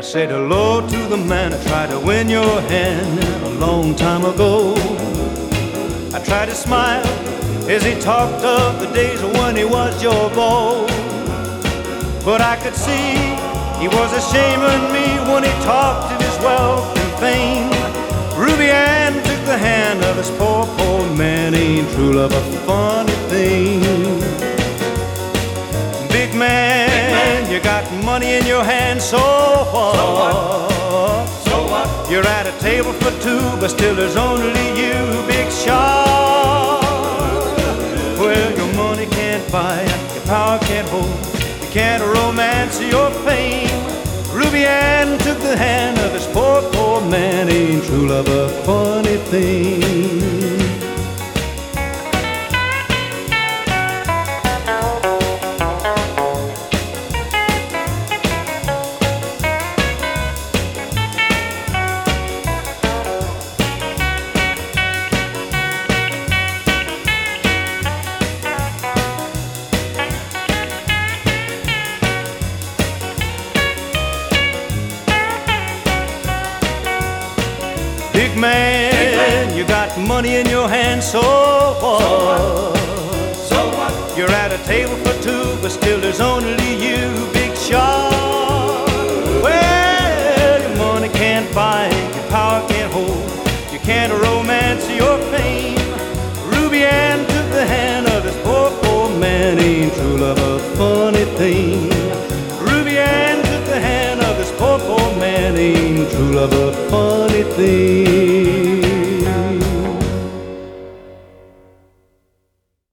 said hello to the man I tried to win your hand a long time ago. I tried to smile as he talked of the days when he was your beau. But I could see he was ashamed of me when he talked of his wealth and fame. Ruby Ann took the hand of this poor, poor man. Ain't true love a funny thing? Big man, you got money in your hand, so what? So what? You're at a table for two, but still there's only you, big shot. Well, your money can't buy, your power can't hold, you can't romance your fame. Ruby Ann took the hand of this poor, poor man. Ain't true love a funny thing? Big man, you got money in your hand, so what? So what? You're at a table for two, but still there's only